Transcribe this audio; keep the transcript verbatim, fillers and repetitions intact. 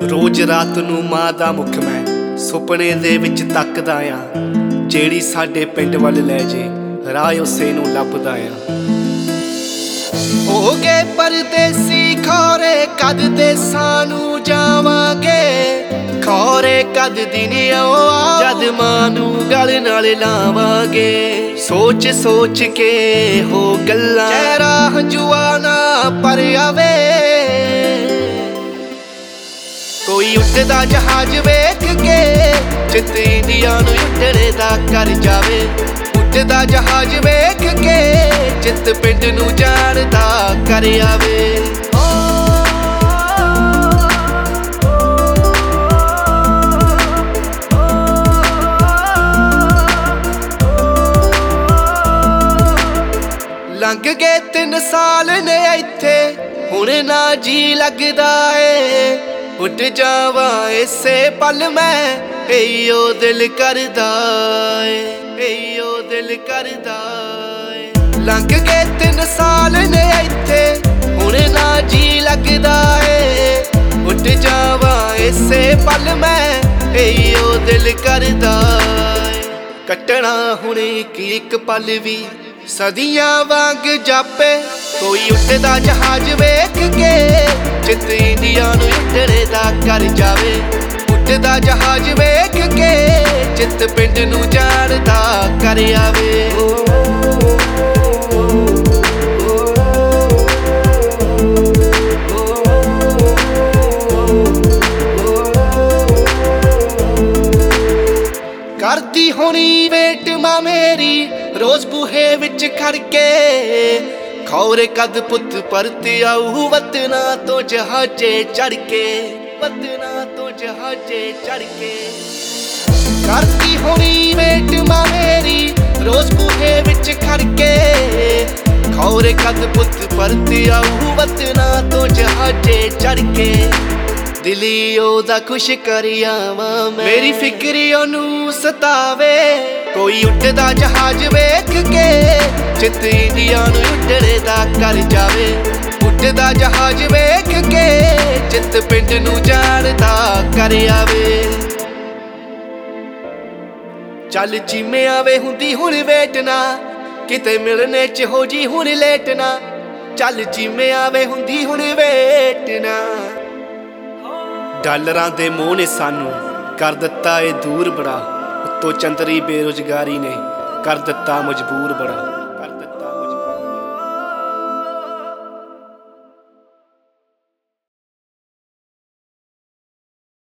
रोज रात नूं मां दा मुख मैं सुपने दे विच तकदा आ, जेड़ी साडे पिंड वल लै जे राह उसे नूं लभदा आ। हो गए परदेसी खौरे कद देसां नूं जावांगे, खौरे कद दिन आओ जद मां नूं गल नाल लावांगे। सोच सोच के हो गल्लां चेहरा हंजुआ ना पर आवे, कोई उठदा जहाज वेख के चित इंडिया नूं उठणे दा कर जावे। उठदा जहाज वेख के चित पिंड नूं जाण दा कर आवे। लंघ गए तीन साल ने इत्थे हुण ना जी लगदा ए, उठ जावा इसे पल मैं एयो दिल करदा ए, एयो दिल करदा ए। लंघ गए तीन साल ने इत्थे हुण ना जी लगदा ए, उठ जावा इसे पल मैं एयो दिल करदा ए। कटना हुण एक एक पल भी सदियां वांग जापे, कोई उठदा जहाज वेख के चित इंडिया नूं उठणे दा कर जावे। उठदा जहाज वेख के चित पिंड नूं जाण दा कर आवे। करदी होनी वेट मां मेरी रोज बूहे विच खड़ के, खौरे कद पुत परत आऊ वतना तो जहाजे चढ़ के, वतना तो जहाजे चढ़ के। करदी होनी वेट मां मेरी रोज बूहे विच खड़ के, खौरे कद पुत परत आऊ वतना तो जहाजे चढ़ के। दिली ओदा खुश करी आवां मैं, मेरी फिक्री ओनू सतावे। कोई उठदा जहाज वेख के चित इंडिया नूं उठणे दा कर जावे। उठदा जहाज वेख के चित पिंड नूं जाण दा कर आवे। चल चीमे आवे हुंदी हुण वेट ना, किते मिलने च हो जी हुण लेट ना। चल चीमे आवे हुंदी हुण वेट ना। ਡਾਲਰਾਂ ਦੇ ਮੋਹ ਨੇ ਸਾਨੂੰ ਕਰ ਦਿੱਤਾ ਏ ਦੂਰ ਬੜਾ, ਉੱਤੋਂ ਚੰਦਰੀ ਬੇਰੁਜ਼ਗਾਰੀ ਨੇ ਕਰ ਦਿੱਤਾ ਮਜਬੂਰ ਬੜਾ।